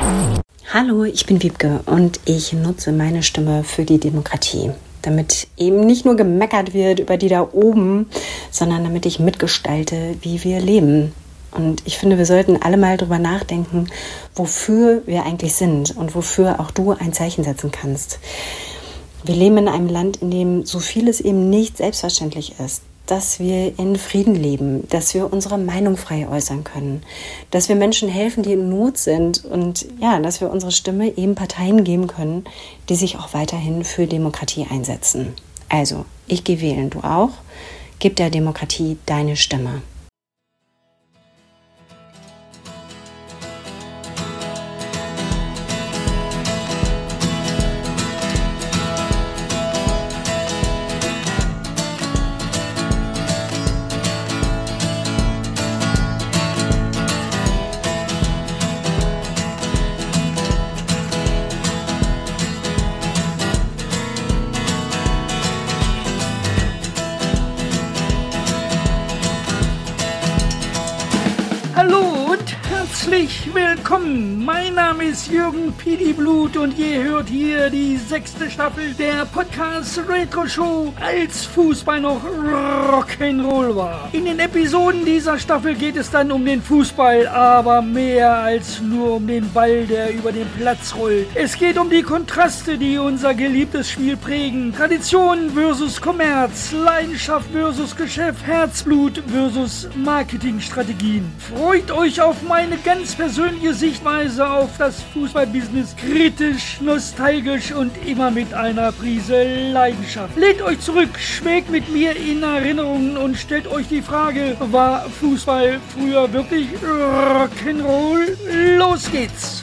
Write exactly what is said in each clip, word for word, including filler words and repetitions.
Hallo, ich bin Wiebke und ich nutze meine Stimme für die Demokratie, damit eben nicht nur gemeckert wird über die da oben, sondern damit ich mitgestalte, wie wir leben. Und ich finde, wir sollten alle mal drüber nachdenken, wofür wir eigentlich sind und wofür auch du ein Zeichen setzen kannst. Wir leben in einem Land, in dem so vieles eben nicht selbstverständlich ist. Dass wir in Frieden leben, dass wir unsere Meinung frei äußern können, dass wir Menschen helfen, die in Not sind und ja, dass wir unsere Stimme eben Parteien geben können, die sich auch weiterhin für Demokratie einsetzen. Also, ich gehe wählen, du auch. Gib der Demokratie deine Stimme. Hallo und herzlich willkommen. Mein Name ist Jürgen Pidi Blut und ihr hört hier die sechste Staffel der Podcast Retro Show, als Fußball noch Rock'n'Roll war. In den Episoden dieser Staffel geht es dann um den Fußball, aber mehr als nur um den Ball, der über den Platz rollt. Es geht um die Kontraste, die unser geliebtes Spiel prägen. Tradition versus Kommerz, Leidenschaft versus Geschäft, Herzblut versus Marketingstrategien. Freut euch auf meine ganz persönliche Sichtweise auf das Fußballbusiness. Kritisch, nostalgisch und immer mit einer Prise Leidenschaft. Lehnt euch zurück, schwelgt mit mir in Erinnerungen und stellt euch die Frage, war Fußball früher wirklich Rock'n'Roll? Los geht's!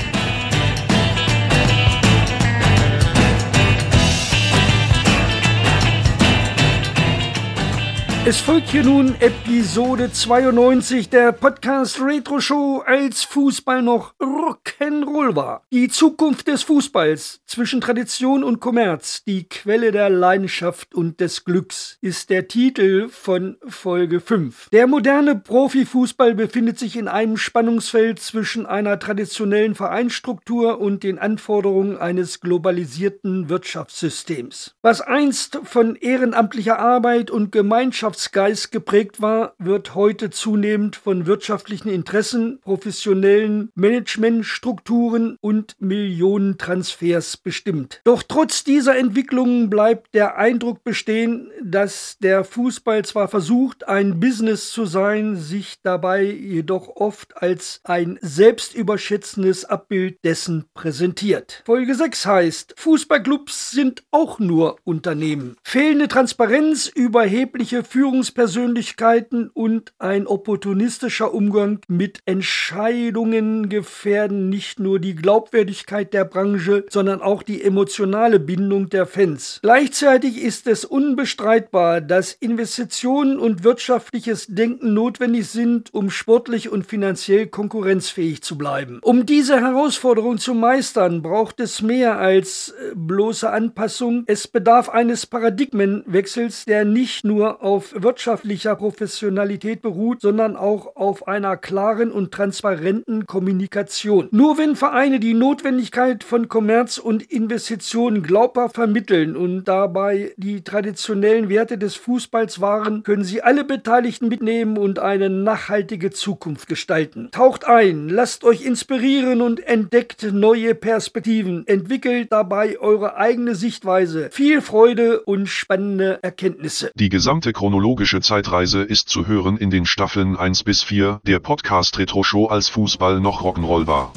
Es folgt hier nun Episode zweiundneunzig der Podcast Retro Show, als Fußball noch Rock'n'Roll war. Die Zukunft des Fußballs zwischen Tradition und Kommerz, die Quelle der Leidenschaft und des Glücks, ist der Titel von Folge fünf. Der moderne Profifußball befindet sich in einem Spannungsfeld zwischen einer traditionellen Vereinsstruktur und den Anforderungen eines globalisierten Wirtschaftssystems. Was einst von ehrenamtlicher Arbeit und Gemeinschafts Geist geprägt war, wird heute zunehmend von wirtschaftlichen Interessen, professionellen Managementstrukturen und Millionentransfers bestimmt. Doch trotz dieser Entwicklungen bleibt der Eindruck bestehen, dass der Fußball zwar versucht, ein Business zu sein, sich dabei jedoch oft als ein selbstüberschätzendes Abbild dessen präsentiert. Folge sechs heißt: Fußballclubs sind auch nur Unternehmen. Fehlende Transparenz, überhebliche Führungspersönlichkeiten und ein opportunistischer Umgang mit Entscheidungen gefährden nicht nur die Glaubwürdigkeit der Branche, sondern auch die emotionale Bindung der Fans. Gleichzeitig ist es unbestreitbar, dass Investitionen und wirtschaftliches Denken notwendig sind, um sportlich und finanziell konkurrenzfähig zu bleiben. Um diese Herausforderung zu meistern, braucht es mehr als bloße Anpassung. Es bedarf eines Paradigmenwechsels, der nicht nur auf wirtschaftlicher Professionalität beruht, sondern auch auf einer klaren und transparenten Kommunikation. Nur wenn Vereine die Notwendigkeit von Kommerz und Investitionen glaubhaft vermitteln und dabei die traditionellen Werte des Fußballs wahren, können sie alle Beteiligten mitnehmen und eine nachhaltige Zukunft gestalten. Taucht ein, lasst euch inspirieren und entdeckt neue Perspektiven. Entwickelt dabei eure eigene Sichtweise. Viel Freude und spannende Erkenntnisse. Die gesamte chronologische Zeitreise ist zu hören in den Staffeln eins bis vier der Podcast Retro Show, als Fußball noch Rock'n'Roll war.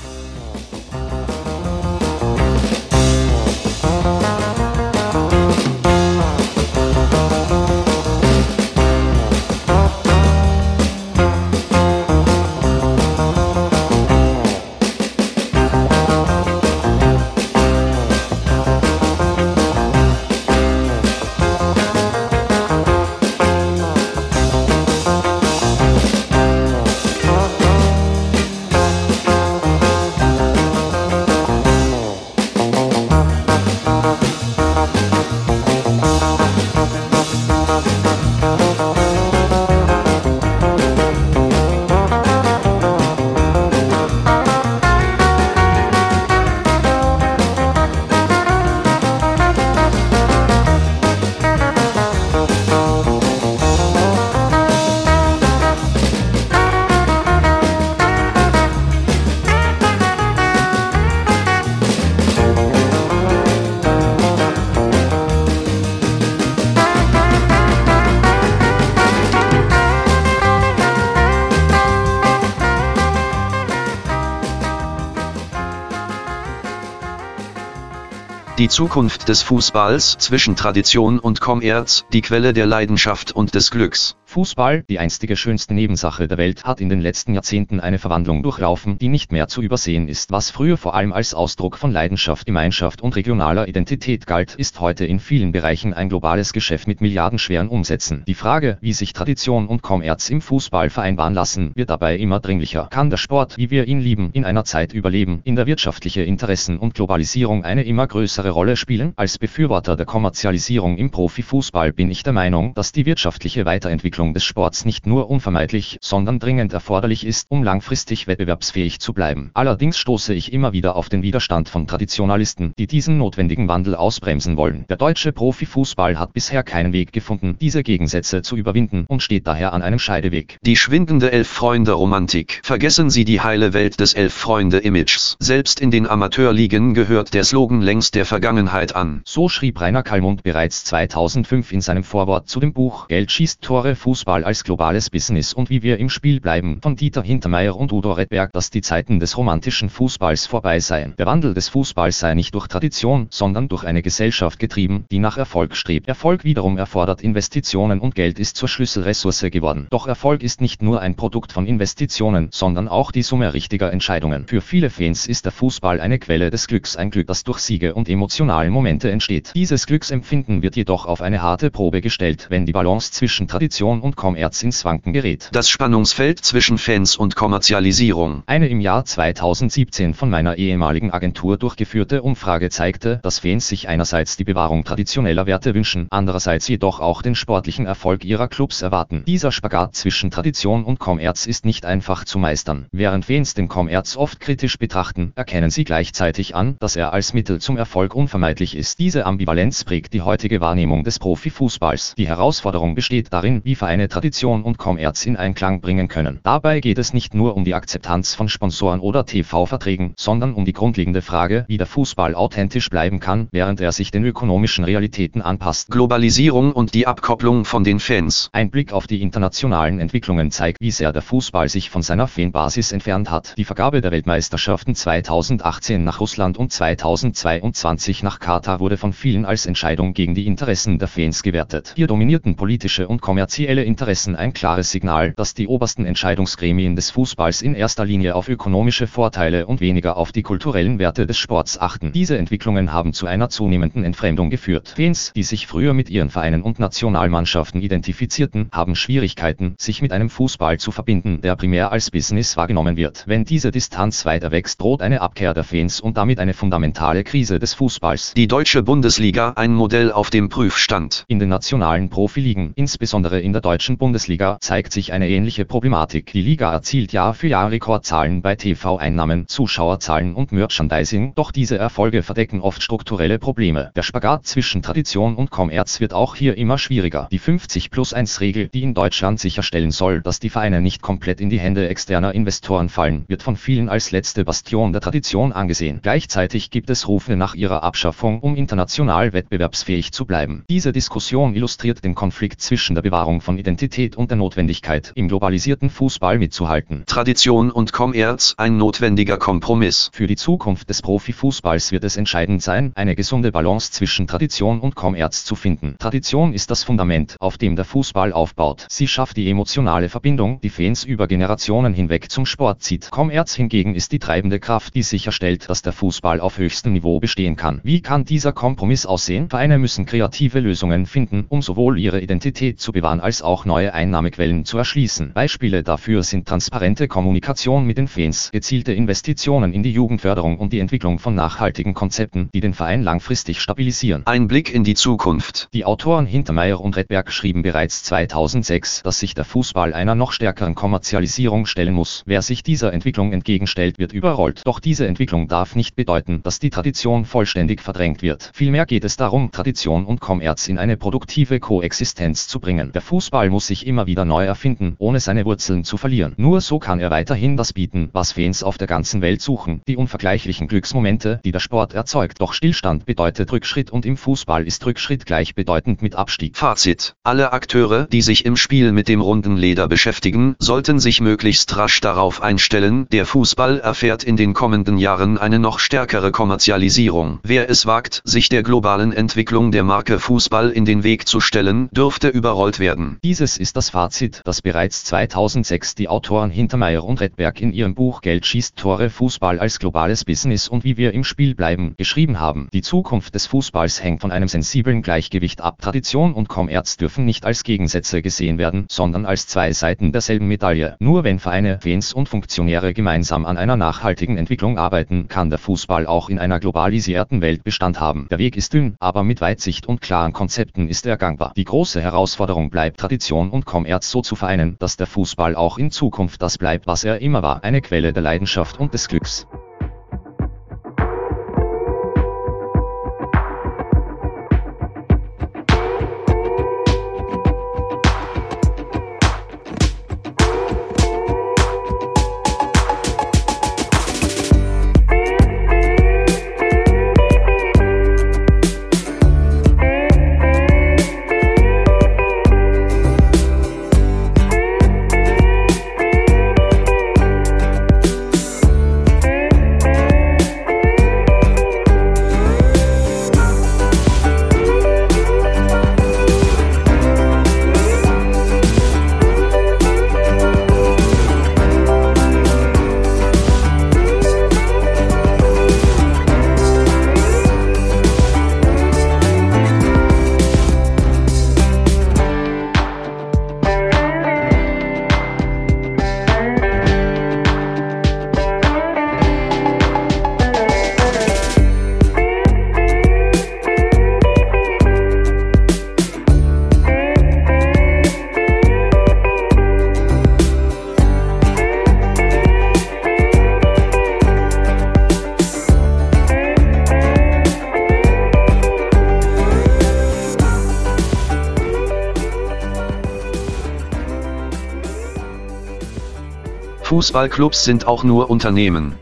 Die Zukunft des Fußballs zwischen Tradition und Kommerz, die Quelle der Leidenschaft und des Glücks. Fußball, die einstige schönste Nebensache der Welt, hat in den letzten Jahrzehnten eine Verwandlung durchlaufen, die nicht mehr zu übersehen ist. Was früher vor allem als Ausdruck von Leidenschaft, Gemeinschaft und regionaler Identität galt, ist heute in vielen Bereichen ein globales Geschäft mit milliardenschweren Umsätzen. Die Frage, wie sich Tradition und Kommerz im Fußball vereinbaren lassen, wird dabei immer dringlicher. Kann der Sport, wie wir ihn lieben, in einer Zeit überleben, in der wirtschaftliche Interessen und Globalisierung eine immer größere Rolle spielen? Als Befürworter der Kommerzialisierung im Profifußball bin ich der Meinung, dass die wirtschaftliche Weiterentwicklung des Sports nicht nur unvermeidlich, sondern dringend erforderlich ist, um langfristig wettbewerbsfähig zu bleiben. Allerdings stoße ich immer wieder auf den Widerstand von Traditionalisten, die diesen notwendigen Wandel ausbremsen wollen. Der deutsche Profifußball hat bisher keinen Weg gefunden, diese Gegensätze zu überwinden und steht daher an einem Scheideweg. Die schwindende Elf-Freunde-Romantik. Vergessen Sie die heile Welt des Elf-Freunde-Images. Selbst in den Amateurligen gehört der Slogan längst der Vergangenheit an. So schrieb Rainer Kallmund bereits zweitausendfünf in seinem Vorwort zu dem Buch Geld schießt Tore, Fußball als globales Business und wie wir im Spiel bleiben von Dieter Hintermeyer und Udo Redberg, dass die Zeiten des romantischen Fußballs vorbei seien. Der Wandel des Fußballs sei nicht durch Tradition, sondern durch eine Gesellschaft getrieben, die nach Erfolg strebt. Erfolg wiederum erfordert Investitionen und Geld ist zur Schlüsselressource geworden. Doch Erfolg ist nicht nur ein Produkt von Investitionen, sondern auch die Summe richtiger Entscheidungen. Für viele Fans ist der Fußball eine Quelle des Glücks, ein Glück, das durch Siege und emotionale Momente entsteht. Dieses Glücksempfinden wird jedoch auf eine harte Probe gestellt, wenn die Balance zwischen Tradition und Kommerz ins Wanken gerät. Das Spannungsfeld zwischen Fans und Kommerzialisierung. Eine im Jahr zweitausendsiebzehn von meiner ehemaligen Agentur durchgeführte Umfrage zeigte, dass Fans sich einerseits die Bewahrung traditioneller Werte wünschen, andererseits jedoch auch den sportlichen Erfolg ihrer Clubs erwarten. Dieser Spagat zwischen Tradition und Kommerz ist nicht einfach zu meistern. Während Fans den Kommerz oft kritisch betrachten, erkennen sie gleichzeitig an, dass er als Mittel zum Erfolg unvermeidlich ist. Diese Ambivalenz prägt die heutige Wahrnehmung des Profifußballs. Die Herausforderung besteht darin, wie Vereine Tradition und Kommerz in Einklang bringen können. Dabei geht es nicht nur um die Akzeptanz von Sponsoren oder T V-Verträgen, sondern um die grundlegende Frage, wie der Fußball authentisch bleiben kann, während er sich den ökonomischen Realitäten anpasst. Globalisierung und die Abkopplung von den Fans. Ein Blick auf die internationalen Entwicklungen zeigt, wie sehr der Fußball sich von seiner Fanbasis entfernt hat. Die Vergabe der Weltmeisterschaften zweitausendachtzehn nach Russland und zweitausendzweiundzwanzig nach Katar wurde von vielen als Entscheidung gegen die Interessen der Fans gewertet. Hier dominierten politische und kommerzielle Interessen, ein klares Signal, dass die obersten Entscheidungsgremien des Fußballs in erster Linie auf ökonomische Vorteile und weniger auf die kulturellen Werte des Sports achten. Diese Entwicklungen haben zu einer zunehmenden Entfremdung geführt. Fans, die sich früher mit ihren Vereinen und Nationalmannschaften identifizierten, haben Schwierigkeiten, sich mit einem Fußball zu verbinden, der primär als Business wahrgenommen wird. Wenn diese Distanz weiter wächst, droht eine Abkehr der Fans und damit eine fundamentale Krise des Fußballs. Die deutsche Bundesliga, ein Modell auf dem Prüfstand. In den nationalen Profiligen, insbesondere in der deutschen Bundesliga, zeigt sich eine ähnliche Problematik. Die Liga erzielt Jahr für Jahr Rekordzahlen bei T V-Einnahmen, Zuschauerzahlen und Merchandising, doch diese Erfolge verdecken oft strukturelle Probleme. Der Spagat zwischen Tradition und Kommerz wird auch hier immer schwieriger. Die fünfzig plus eins Regel, die in Deutschland sicherstellen soll, dass die Vereine nicht komplett in die Hände externer Investoren fallen, wird von vielen als letzte Bastion der Tradition angesehen. Gleichzeitig gibt es Rufe nach ihrer Abschaffung, um international wettbewerbsfähig zu bleiben. Diese Diskussion illustriert den Konflikt zwischen der Bewahrung von Identität und der Notwendigkeit, im globalisierten Fußball mitzuhalten. Tradition und Kommerz, ein notwendiger Kompromiss. Für die Zukunft des Profifußballs wird es entscheidend sein, eine gesunde Balance zwischen Tradition und Kommerz zu finden. Tradition ist das Fundament, auf dem der Fußball aufbaut. Sie schafft die emotionale Verbindung, die Fans über Generationen hinweg zum Sport zieht. Kommerz hingegen ist die treibende Kraft, die sicherstellt, dass der Fußball auf höchstem Niveau bestehen kann. Wie kann dieser Kompromiss aussehen? Vereine müssen kreative Lösungen finden, um sowohl ihre Identität zu bewahren als auch neue Einnahmequellen zu erschließen. Beispiele dafür sind transparente Kommunikation mit den Fans, gezielte Investitionen in die Jugendförderung und die Entwicklung von nachhaltigen Konzepten, die den Verein langfristig stabilisieren. Ein Blick in die Zukunft. Die Autoren Hintermeyer und Redberg schrieben bereits zweitausendsechs, dass sich der Fußball einer noch stärkeren Kommerzialisierung stellen muss. Wer sich dieser Entwicklung entgegenstellt, wird überrollt. Doch diese Entwicklung darf nicht bedeuten, dass die Tradition vollständig verdrängt wird. Vielmehr geht es darum, Tradition und Kommerz in eine produktive Koexistenz zu bringen. Der Fußball Fußball muss sich immer wieder neu erfinden, ohne seine Wurzeln zu verlieren. Nur so kann er weiterhin das bieten, was Fans auf der ganzen Welt suchen. Die unvergleichlichen Glücksmomente, die der Sport erzeugt. Doch Stillstand bedeutet Rückschritt und im Fußball ist Rückschritt gleichbedeutend mit Abstieg. Fazit: Alle Akteure, die sich im Spiel mit dem runden Leder beschäftigen, sollten sich möglichst rasch darauf einstellen, der Fußball erfährt in den kommenden Jahren eine noch stärkere Kommerzialisierung. Wer es wagt, sich der globalen Entwicklung der Marke Fußball in den Weg zu stellen, dürfte überrollt werden. Dieses ist das Fazit, das bereits zweitausendsechs die Autoren Hintermeyer und Redberg in ihrem Buch Geld schießt Tore, Fußball als globales Business und wie wir im Spiel bleiben, geschrieben haben. Die Zukunft des Fußballs hängt von einem sensiblen Gleichgewicht ab. Tradition und Kommerz dürfen nicht als Gegensätze gesehen werden, sondern als zwei Seiten derselben Medaille. Nur wenn Vereine, Fans und Funktionäre gemeinsam an einer nachhaltigen Entwicklung arbeiten, kann der Fußball auch in einer globalisierten Welt Bestand haben. Der Weg ist dünn, aber mit Weitsicht und klaren Konzepten ist er gangbar. Die große Herausforderung bleibt, Tradition und Kommerz so zu vereinen, dass der Fußball auch in Zukunft das bleibt, was er immer war, eine Quelle der Leidenschaft und des Glücks. Fußballclubs sind auch nur Unternehmen.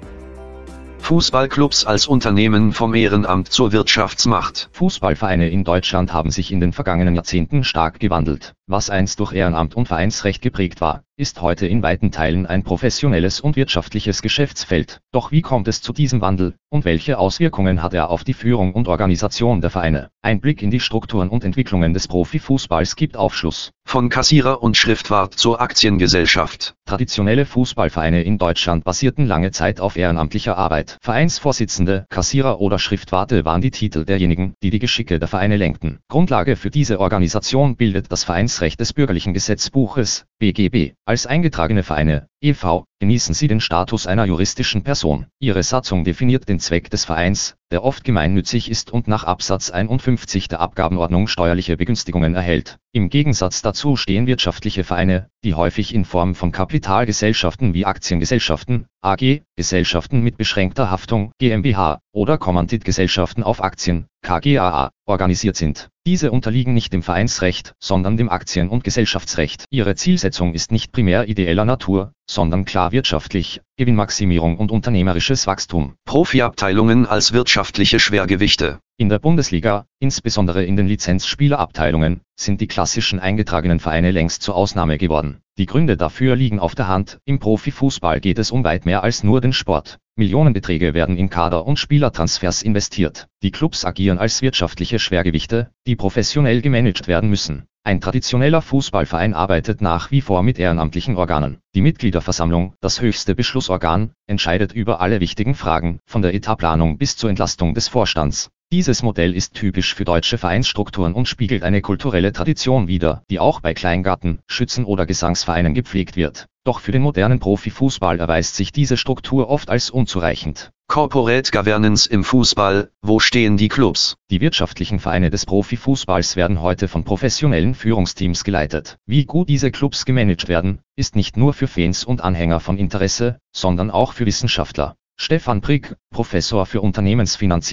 Fußballclubs als Unternehmen vom Ehrenamt zur Wirtschaftsmacht. Fußballvereine in Deutschland haben sich in den vergangenen Jahrzehnten stark gewandelt. Was einst durch Ehrenamt und Vereinsrecht geprägt war, ist heute in weiten Teilen ein professionelles und wirtschaftliches Geschäftsfeld. Doch wie kommt es zu diesem Wandel und welche Auswirkungen hat er auf die Führung und Organisation der Vereine? Ein Blick in die Strukturen und Entwicklungen des Profifußballs gibt Aufschluss. Von Kassierer und Schriftwart zur Aktiengesellschaft. Traditionelle Fußballvereine in Deutschland basierten lange Zeit auf ehrenamtlicher Arbeit. Vereinsvorsitzende, Kassierer oder Schriftwarte waren die Titel derjenigen, die die Geschicke der Vereine lenkten. Grundlage für diese Organisation bildet das Vereinsrecht des Bürgerlichen Gesetzbuches, B G B. Als eingetragene Vereine, E V, genießen sie den Status einer juristischen Person. Ihre Satzung definiert den Zweck des Vereins, der oft gemeinnützig ist und nach Absatz einundfünfzig der Abgabenordnung steuerliche Begünstigungen erhält. Im Gegensatz dazu stehen wirtschaftliche Vereine, die häufig in Form von Kapitalgesellschaften wie Aktiengesellschaften, A G, Gesellschaften mit beschränkter Haftung, GmbH, oder Kommanditgesellschaften auf Aktien, K G a a, organisiert sind. Diese unterliegen nicht dem Vereinsrecht, sondern dem Aktien- und Gesellschaftsrecht. Ihre Zielsetzung ist nicht primär ideeller Natur, sondern klar wirtschaftlich, Gewinnmaximierung und unternehmerisches Wachstum. Profiabteilungen als wirtschaftliche Schwergewichte. In der Bundesliga, insbesondere in den Lizenzspielerabteilungen, sind die klassischen eingetragenen Vereine längst zur Ausnahme geworden. Die Gründe dafür liegen auf der Hand. Im Profifußball geht es um weit mehr als nur den Sport. Millionenbeträge werden in Kader- und Spielertransfers investiert. Die Clubs agieren als wirtschaftliche Schwergewichte, die professionell gemanagt werden müssen. Ein traditioneller Fußballverein arbeitet nach wie vor mit ehrenamtlichen Organen. Die Mitgliederversammlung, das höchste Beschlussorgan, entscheidet über alle wichtigen Fragen, von der Etatplanung bis zur Entlastung des Vorstands. Dieses Modell ist typisch für deutsche Vereinsstrukturen und spiegelt eine kulturelle Tradition wider, die auch bei Kleingarten-, Schützen- oder Gesangsvereinen gepflegt wird. Doch für den modernen Profifußball erweist sich diese Struktur oft als unzureichend. Corporate Governance im Fußball, wo stehen die Clubs? Die wirtschaftlichen Vereine des Profifußballs werden heute von professionellen Führungsteams geleitet. Wie gut diese Clubs gemanagt werden, ist nicht nur für Fans und Anhänger von Interesse, sondern auch für Wissenschaftler. Stefan Prick, Professor für Unternehmensfinanzierung,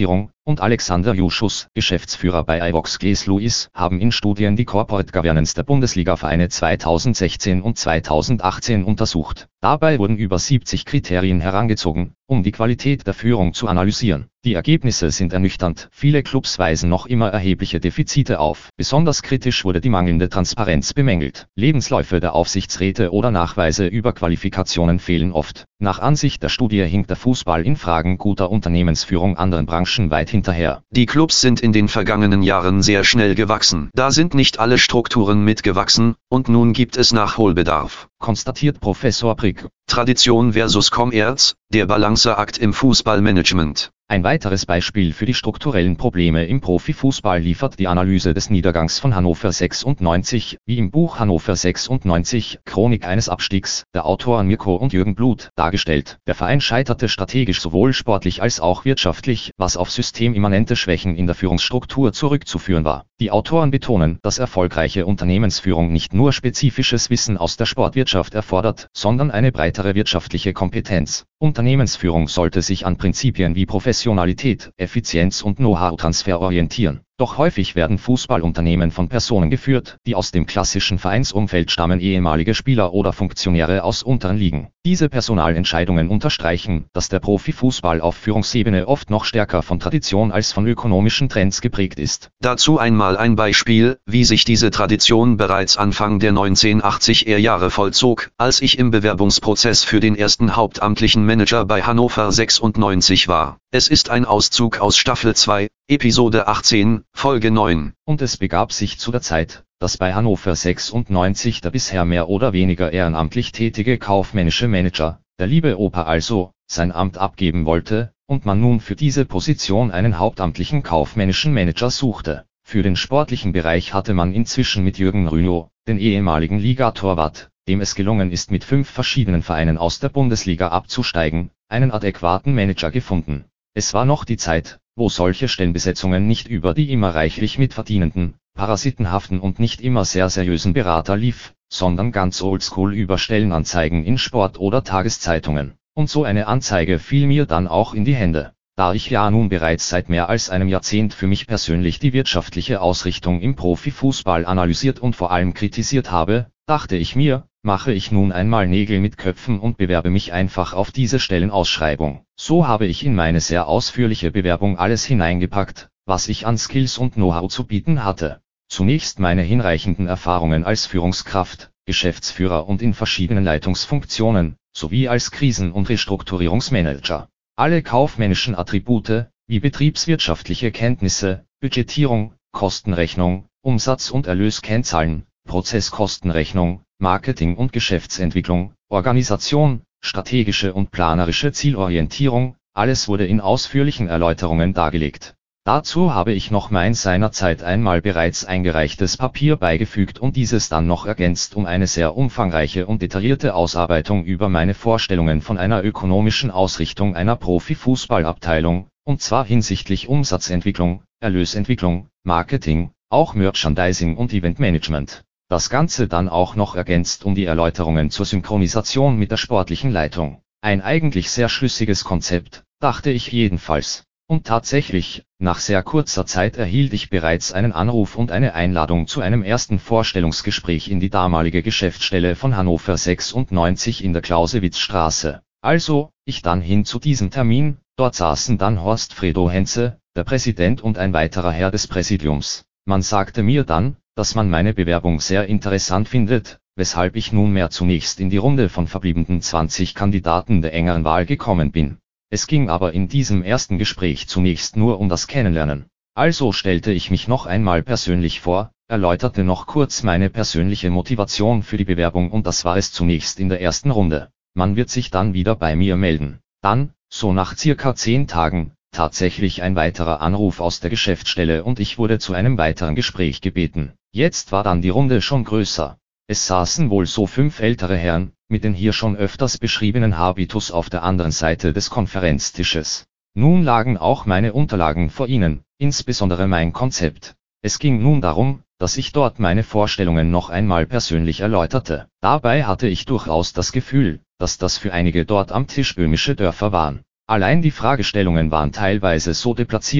und Alexander Juschus, Geschäftsführer bei iVox Glass Lewis, haben in Studien die Corporate Governance der Bundesliga-Vereine zweitausendsechzehn und zweitausendachtzehn untersucht. Dabei wurden über siebzig Kriterien herangezogen, um die Qualität der Führung zu analysieren. Die Ergebnisse sind ernüchternd. Viele Clubs weisen noch immer erhebliche Defizite auf. Besonders kritisch wurde die mangelnde Transparenz bemängelt. Lebensläufe der Aufsichtsräte oder Nachweise über Qualifikationen fehlen oft. Nach Ansicht der Studie hinkt der Fußball in Fragen guter Unternehmensführung anderen Branchen weit hinterher. Die Clubs sind in den vergangenen Jahren sehr schnell gewachsen. Da sind nicht alle Strukturen mitgewachsen, und nun gibt es Nachholbedarf, konstatiert Professor Prick. Tradition versus Kommerz, der Balanceakt im Fußballmanagement. Ein weiteres Beispiel für die strukturellen Probleme im Profifußball liefert die Analyse des Niedergangs von Hannover sechsundneunzig, wie im Buch Hannover sechsundneunzig, Chronik eines Abstiegs, der Autoren Mirko und Jürgen Bluth, dargestellt. Der Verein scheiterte strategisch sowohl sportlich als auch wirtschaftlich, was auf systemimmanente Schwächen in der Führungsstruktur zurückzuführen war. Die Autoren betonen, dass erfolgreiche Unternehmensführung nicht nur spezifisches Wissen aus der Sportwirtschaft erfordert, sondern eine breitere wirtschaftliche Kompetenz. Unternehmensführung sollte sich an Prinzipien wie Professionalität, Effizienz und Know-how-Transfer orientieren. Doch häufig werden Fußballunternehmen von Personen geführt, die aus dem klassischen Vereinsumfeld stammen, ehemalige Spieler oder Funktionäre aus unteren Ligen. Diese Personalentscheidungen unterstreichen, dass der Profifußball auf Führungsebene oft noch stärker von Tradition als von ökonomischen Trends geprägt ist. Dazu einmal ein Beispiel, wie sich diese Tradition bereits Anfang der neunzehnhundertachtziger Jahre vollzog, als ich im Bewerbungsprozess für den ersten hauptamtlichen Manager bei Hannover sechsundneunzig war. Es ist ein Auszug aus Staffel zwei, Episode achtzehn, Folge neun. Und es begab sich zu der Zeit, dass bei Hannover sechsundneunzig der bisher mehr oder weniger ehrenamtlich tätige kaufmännische Manager, der liebe Opa also, sein Amt abgeben wollte, und man nun für diese Position einen hauptamtlichen kaufmännischen Manager suchte. Für den sportlichen Bereich hatte man inzwischen mit Jürgen Rünow, den ehemaligen Ligatorwart, dem es gelungen ist, mit fünf verschiedenen Vereinen aus der Bundesliga abzusteigen, einen adäquaten Manager gefunden. Es war noch die Zeit, wo solche Stellenbesetzungen nicht über die immer reichlich mitverdienenden, parasitenhaften und nicht immer sehr seriösen Berater lief, sondern ganz oldschool über Stellenanzeigen in Sport- oder Tageszeitungen. Und so eine Anzeige fiel mir dann auch in die Hände. Da ich ja nun bereits seit mehr als einem Jahrzehnt für mich persönlich die wirtschaftliche Ausrichtung im Profifußball analysiert und vor allem kritisiert habe, dachte ich mir, mache ich nun einmal Nägel mit Köpfen und bewerbe mich einfach auf diese Stellenausschreibung. So habe ich in meine sehr ausführliche Bewerbung alles hineingepackt, was ich an Skills und Know-how zu bieten hatte. Zunächst meine hinreichenden Erfahrungen als Führungskraft, Geschäftsführer und in verschiedenen Leitungsfunktionen, sowie als Krisen- und Restrukturierungsmanager. Alle kaufmännischen Attribute, wie betriebswirtschaftliche Kenntnisse, Budgetierung, Kostenrechnung, Umsatz- und Erlöskennzahlen, Prozesskostenrechnung, Marketing- und Geschäftsentwicklung, Organisation, strategische und planerische Zielorientierung, alles wurde in ausführlichen Erläuterungen dargelegt. Dazu habe ich noch mein seinerzeit einmal bereits eingereichtes Papier beigefügt und dieses dann noch ergänzt um eine sehr umfangreiche und detaillierte Ausarbeitung über meine Vorstellungen von einer ökonomischen Ausrichtung einer Profifußballabteilung, und zwar hinsichtlich Umsatzentwicklung, Erlösentwicklung, Marketing, auch Merchandising und Eventmanagement. Das Ganze dann auch noch ergänzt um die Erläuterungen zur Synchronisation mit der sportlichen Leitung. Ein eigentlich sehr schlüssiges Konzept, dachte ich jedenfalls. Und tatsächlich, nach sehr kurzer Zeit erhielt ich bereits einen Anruf und eine Einladung zu einem ersten Vorstellungsgespräch in die damalige Geschäftsstelle von Hannover sechsundneunzig in der Clausewitzstraße. Also, ich dann hin zu diesem Termin, dort saßen dann Horst Fredo Henze, der Präsident und ein weiterer Herr des Präsidiums. Man sagte mir dann, dass man meine Bewerbung sehr interessant findet, weshalb ich nunmehr zunächst in die Runde von verbliebenen zwanzig Kandidaten der engeren Wahl gekommen bin. Es ging aber in diesem ersten Gespräch zunächst nur um das Kennenlernen. Also stellte ich mich noch einmal persönlich vor, erläuterte noch kurz meine persönliche Motivation für die Bewerbung und das war es zunächst in der ersten Runde. Man wird sich dann wieder bei mir melden. Dann, so nach circa zehn Tagen, tatsächlich ein weiterer Anruf aus der Geschäftsstelle und ich wurde zu einem weiteren Gespräch gebeten. Jetzt war dann die Runde schon größer. Es saßen wohl so fünf ältere Herren, mit den hier schon öfters beschriebenen Habitus auf der anderen Seite des Konferenztisches. Nun lagen auch meine Unterlagen vor ihnen, insbesondere mein Konzept. Es ging nun darum, dass ich dort meine Vorstellungen noch einmal persönlich erläuterte. Dabei hatte ich durchaus das Gefühl, dass das für einige dort am Tisch böhmische Dörfer waren. Allein die Fragestellungen waren teilweise so deplatziert,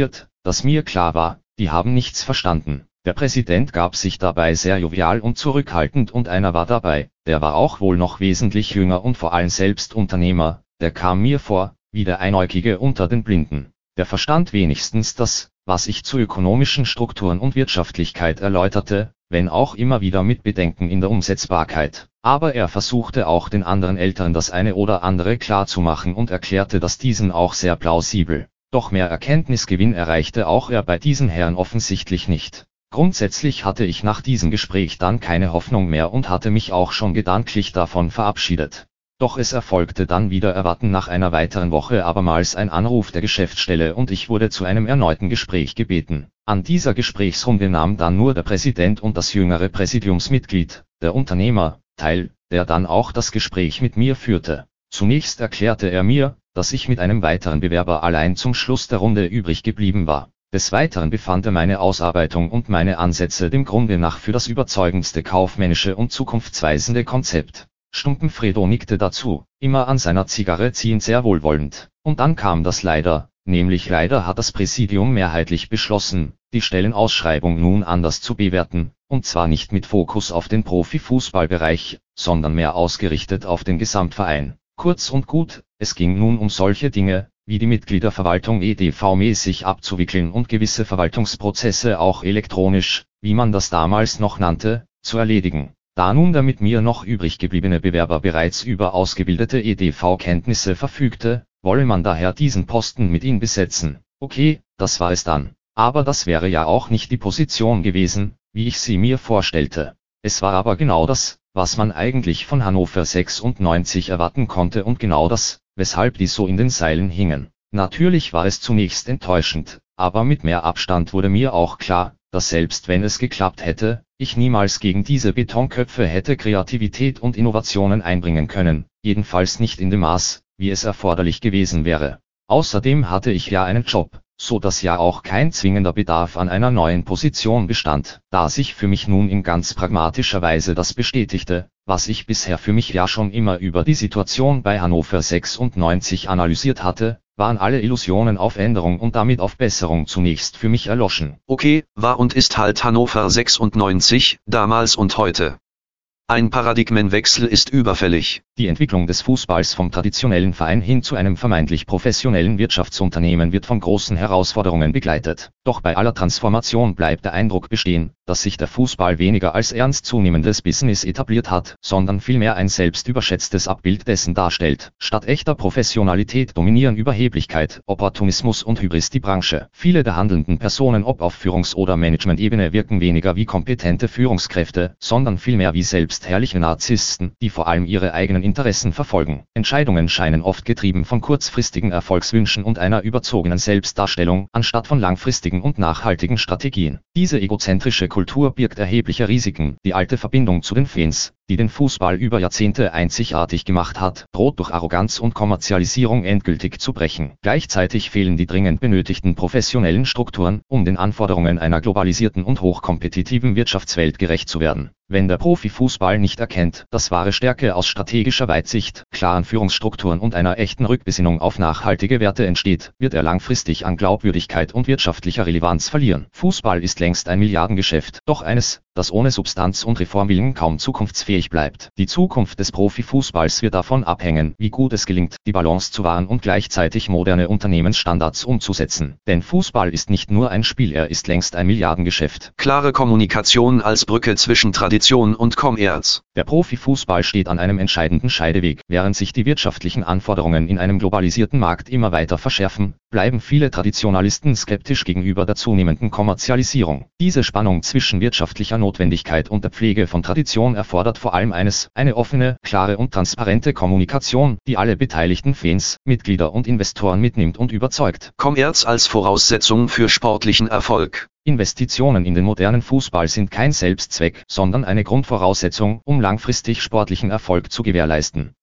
dass mir klar war, die haben nichts verstanden. Der Präsident gab sich dabei sehr jovial und zurückhaltend und einer war dabei, der war auch wohl noch wesentlich jünger und vor allem selbst Unternehmer, der kam mir vor, wie der Einäugige unter den Blinden. Der verstand wenigstens das, was ich zu ökonomischen Strukturen und Wirtschaftlichkeit erläuterte, wenn auch immer wieder mit Bedenken in der Umsetzbarkeit. Aber er versuchte auch den anderen Älteren das eine oder andere klarzumachen und erklärte das diesen auch sehr plausibel. Doch mehr Erkenntnisgewinn erreichte auch er bei diesen Herren offensichtlich nicht. Grundsätzlich hatte ich nach diesem Gespräch dann keine Hoffnung mehr und hatte mich auch schon gedanklich davon verabschiedet. Doch es erfolgte dann wieder erwarten nach einer weiteren Woche abermals ein Anruf der Geschäftsstelle und ich wurde zu einem erneuten Gespräch gebeten. An dieser Gesprächsrunde nahm dann nur der Präsident und das jüngere Präsidiumsmitglied, der Unternehmer, teil, der dann auch das Gespräch mit mir führte. Zunächst erklärte er mir, dass ich mit einem weiteren Bewerber allein zum Schluss der Runde übrig geblieben war. Des Weiteren befand er meine Ausarbeitung und meine Ansätze dem Grunde nach für das überzeugendste kaufmännische und zukunftsweisende Konzept. Stumpenfredo nickte dazu, immer an seiner Zigarre ziehend sehr wohlwollend. Und dann kam das Leider, nämlich leider hat das Präsidium mehrheitlich beschlossen, die Stellenausschreibung nun anders zu bewerten, und zwar nicht mit Fokus auf den Profifußballbereich, sondern mehr ausgerichtet auf den Gesamtverein. Kurz und gut, es ging nun um solche Dinge, wie die Mitgliederverwaltung E D V-mäßig abzuwickeln und gewisse Verwaltungsprozesse auch elektronisch, wie man das damals noch nannte, zu erledigen. Da nun der mit mir noch übrig gebliebene Bewerber bereits über ausgebildete E D V-Kenntnisse verfügte, wolle man daher diesen Posten mit ihm besetzen. Okay, das war es dann. Aber das wäre ja auch nicht die Position gewesen, wie ich sie mir vorstellte. Es war aber genau das, was man eigentlich von Hannover sechsundneunzig erwarten konnte und genau das, weshalb die so in den Seilen hingen. Natürlich war es zunächst enttäuschend, aber mit mehr Abstand wurde mir auch klar, dass selbst wenn es geklappt hätte, ich niemals gegen diese Betonköpfe hätte Kreativität und Innovationen einbringen können, jedenfalls nicht in dem Maß, wie es erforderlich gewesen wäre. Außerdem hatte ich ja einen Job, so dass ja auch kein zwingender Bedarf an einer neuen Position bestand, da sich für mich nun in ganz pragmatischer Weise das bestätigte, was ich bisher für mich ja schon immer über die Situation bei Hannover sechsundneunzig analysiert hatte, waren alle Illusionen auf Änderung und damit auf Besserung zunächst für mich erloschen. Okay, war und ist halt Hannover sechsundneunzig, damals und heute. Ein Paradigmenwechsel ist überfällig. Die Entwicklung des Fußballs vom traditionellen Verein hin zu einem vermeintlich professionellen Wirtschaftsunternehmen wird von großen Herausforderungen begleitet. Doch bei aller Transformation bleibt der Eindruck bestehen, dass sich der Fußball weniger als ernstzunehmendes Business etabliert hat, sondern vielmehr ein selbst überschätztes Abbild dessen darstellt. Statt echter Professionalität dominieren Überheblichkeit, Opportunismus und Hybris die Branche. Viele der handelnden Personen ob auf Führungs- oder Managementebene wirken weniger wie kompetente Führungskräfte, sondern vielmehr wie selbstherrliche Narzissten, die vor allem ihre eigenen Interessen verfolgen. Entscheidungen scheinen oft getrieben von kurzfristigen Erfolgswünschen und einer überzogenen Selbstdarstellung, anstatt von langfristigen und nachhaltigen Strategien. Diese egozentrische Kultur birgt erhebliche Risiken. Die alte Verbindung zu den Fans, die den Fußball über Jahrzehnte einzigartig gemacht hat, droht durch Arroganz und Kommerzialisierung endgültig zu brechen. Gleichzeitig fehlen die dringend benötigten professionellen Strukturen, um den Anforderungen einer globalisierten und hochkompetitiven Wirtschaftswelt gerecht zu werden. Wenn der Profifußball nicht erkennt, dass wahre Stärke aus strategischer Weitsicht, klaren Führungsstrukturen und einer echten Rückbesinnung auf nachhaltige Werte entsteht, wird er langfristig an Glaubwürdigkeit und wirtschaftlicher Relevanz verlieren. Fußball ist längst ein Milliardengeschäft, doch eines, das ohne Substanz und Reformwillen kaum zukunftsfähig bleibt. Die Zukunft des Profifußballs wird davon abhängen, wie gut es gelingt, die Balance zu wahren und gleichzeitig moderne Unternehmensstandards umzusetzen. Denn Fußball ist nicht nur ein Spiel, er ist längst ein Milliardengeschäft. Klare Kommunikation als Brücke zwischen Tradition und Kommerz. Der Profifußball steht an einem entscheidenden Scheideweg. Während sich die wirtschaftlichen Anforderungen in einem globalisierten Markt immer weiter verschärfen, bleiben viele Traditionalisten skeptisch gegenüber der zunehmenden Kommerzialisierung. Diese Spannung zwischen wirtschaftlicher Notwendigkeit und der Pflege von Tradition erfordert vor allem eines, eine offene, klare und transparente Kommunikation, die alle beteiligten Fans, Mitglieder und Investoren mitnimmt und überzeugt. Kommerz als Voraussetzung für sportlichen Erfolg. Investitionen in den modernen Fußball sind kein Selbstzweck, sondern eine Grundvoraussetzung, um langfristig sportlichen Erfolg zu gewährleisten.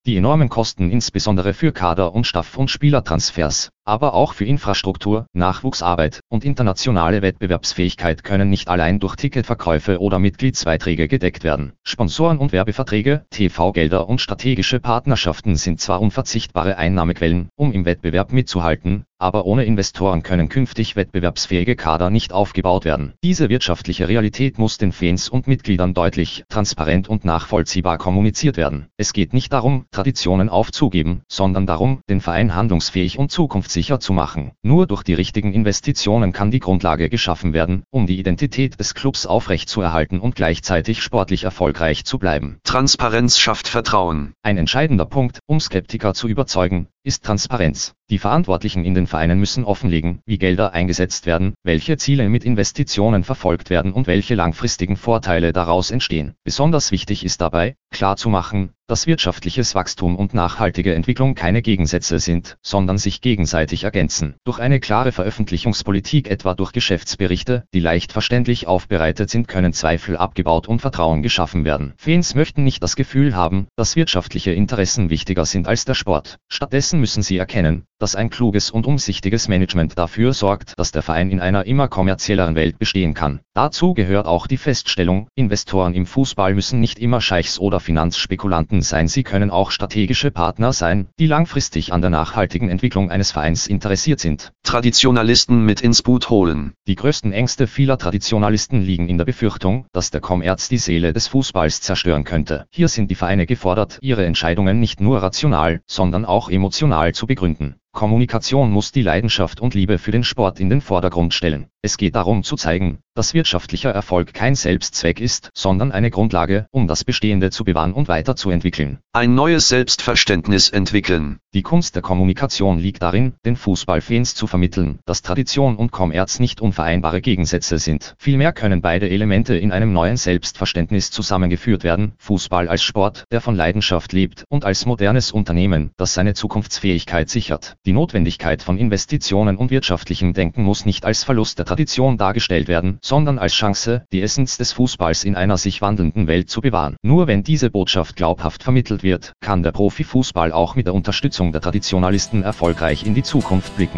Die enormen Kosten insbesondere für Kader- und Staff- und Spielertransfers, aber auch für Infrastruktur, Nachwuchsarbeit und internationale Wettbewerbsfähigkeit können nicht allein durch Ticketverkäufe oder Mitgliedsbeiträge gedeckt werden. Sponsoren und Werbeverträge, T V-Gelder und strategische Partnerschaften sind zwar unverzichtbare Einnahmequellen, um im Wettbewerb mitzuhalten, aber ohne Investoren können künftig wettbewerbsfähige Kader nicht aufgebaut werden. Diese wirtschaftliche Realität muss den Fans und Mitgliedern deutlich, transparent und nachvollziehbar kommuniziert werden. Es geht nicht darum, Traditionen aufzugeben, sondern darum, den Verein handlungsfähig und zukunftssicher zu machen. Nur durch die richtigen Investitionen kann die Grundlage geschaffen werden, um die Identität des Clubs aufrechtzuerhalten und gleichzeitig sportlich erfolgreich zu bleiben. Transparenz schafft Vertrauen. Ein entscheidender Punkt, um Skeptiker zu überzeugen, ist Transparenz. Die Verantwortlichen in den Vereinen müssen offenlegen, wie Gelder eingesetzt werden, welche Ziele mit Investitionen verfolgt werden und welche langfristigen Vorteile daraus entstehen. Besonders wichtig ist dabei, klarzumachen, dass wirtschaftliches Wachstum und nachhaltige Entwicklung keine Gegensätze sind, sondern sich gegenseitig ergänzen. Durch eine klare Veröffentlichungspolitik, etwa durch Geschäftsberichte, die leicht verständlich aufbereitet sind, können Zweifel abgebaut und Vertrauen geschaffen werden. Fans möchten nicht das Gefühl haben, dass wirtschaftliche Interessen wichtiger sind als der Sport. Stattdessen müssen sie erkennen, dass ein kluges und umsichtiges Management dafür sorgt, dass der Verein in einer immer kommerzielleren Welt bestehen kann. Dazu gehört auch die Feststellung, Investoren im Fußball müssen nicht immer Scheichs oder Finanzspekulanten sein, sie können auch strategische Partner sein, die langfristig an der nachhaltigen Entwicklung eines Vereins interessiert sind. Traditionalisten mit ins Boot holen. Die größten Ängste vieler Traditionalisten liegen in der Befürchtung, dass der Kommerz die Seele des Fußballs zerstören könnte. Hier sind die Vereine gefordert, ihre Entscheidungen nicht nur rational, sondern auch emotional zu begründen. Kommunikation muss die Leidenschaft und Liebe für den Sport in den Vordergrund stellen. Es geht darum zu zeigen, dass wirtschaftlicher Erfolg kein Selbstzweck ist, sondern eine Grundlage, um das Bestehende zu bewahren und weiterzuentwickeln. Ein neues Selbstverständnis entwickeln. Die Kunst der Kommunikation liegt darin, den Fußballfans zu vermitteln, dass Tradition und Kommerz nicht unvereinbare Gegensätze sind. Vielmehr können beide Elemente in einem neuen Selbstverständnis zusammengeführt werden. Fußball als Sport, der von Leidenschaft lebt, und als modernes Unternehmen, das seine Zukunftsfähigkeit sichert. Die Notwendigkeit von Investitionen und wirtschaftlichem Denken muss nicht als Verlust der Tradition dargestellt werden, sondern als Chance, die Essenz des Fußballs in einer sich wandelnden Welt zu bewahren. Nur wenn diese Botschaft glaubhaft vermittelt wird, kann der Profifußball auch mit der Unterstützung der Traditionalisten erfolgreich in die Zukunft blicken.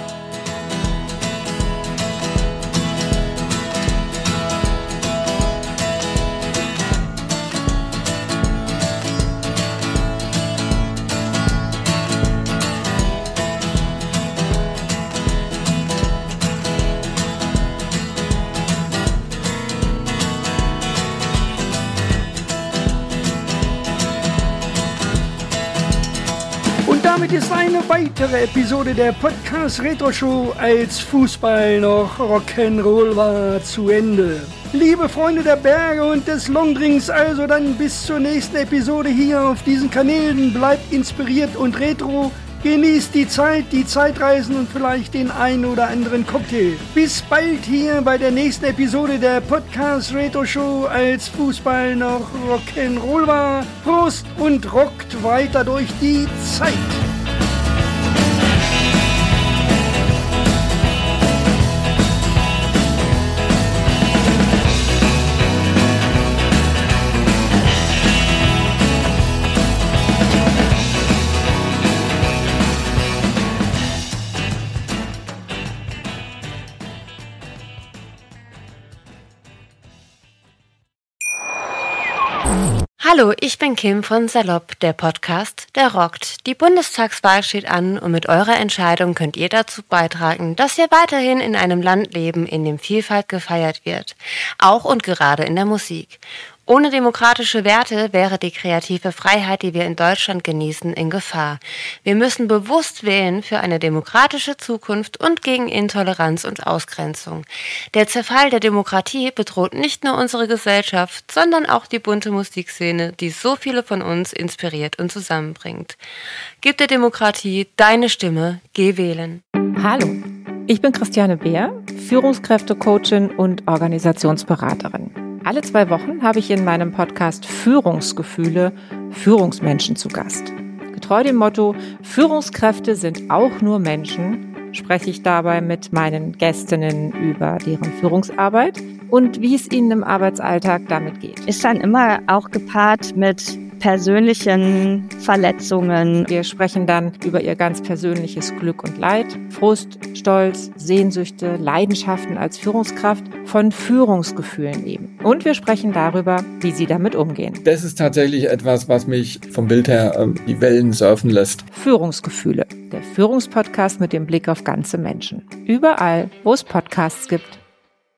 Damit ist eine weitere Episode der Podcast Retro Show als Fußball noch Rock'n'Roll war zu Ende. Liebe Freunde der Berge und des Longdrinks, also dann bis zur nächsten Episode hier auf diesen Kanälen. Bleibt inspiriert und retro. Genießt die Zeit, die Zeitreisen und vielleicht den einen oder anderen Cocktail. Bis bald hier bei der nächsten Episode der Podcast Retro Show als Fußball noch Rock'n'Roll war. Prost und rockt weiter durch die Zeit. Hallo, ich bin Kim von Salopp, der Podcast, der rockt. Die Bundestagswahl steht an und mit eurer Entscheidung könnt ihr dazu beitragen, dass wir weiterhin in einem Land leben, in dem Vielfalt gefeiert wird. Auch und gerade in der Musik. Ohne demokratische Werte wäre die kreative Freiheit, die wir in Deutschland genießen, in Gefahr. Wir müssen bewusst wählen für eine demokratische Zukunft und gegen Intoleranz und Ausgrenzung. Der Zerfall der Demokratie bedroht nicht nur unsere Gesellschaft, sondern auch die bunte Musikszene, die so viele von uns inspiriert und zusammenbringt. Gib der Demokratie deine Stimme, geh wählen. Hallo, ich bin Christiane Beer, Führungskräftecoachin und Organisationsberaterin. Alle zwei Wochen habe ich in meinem Podcast Führungsgefühle Führungsmenschen zu Gast. Getreu dem Motto, Führungskräfte sind auch nur Menschen, spreche ich dabei mit meinen Gästinnen über deren Führungsarbeit und wie es ihnen im Arbeitsalltag damit geht. Ist dann immer auch gepaart mit persönlichen Verletzungen. Wir sprechen dann über ihr ganz persönliches Glück und Leid, Frust, Stolz, Sehnsüchte, Leidenschaften als Führungskraft, von Führungsgefühlen eben. Und wir sprechen darüber, wie sie damit umgehen. Das ist tatsächlich etwas, was mich vom Bild her äh, die Wellen surfen lässt. Führungsgefühle, der Führungspodcast mit dem Blick auf ganze Menschen. Überall, wo es Podcasts gibt.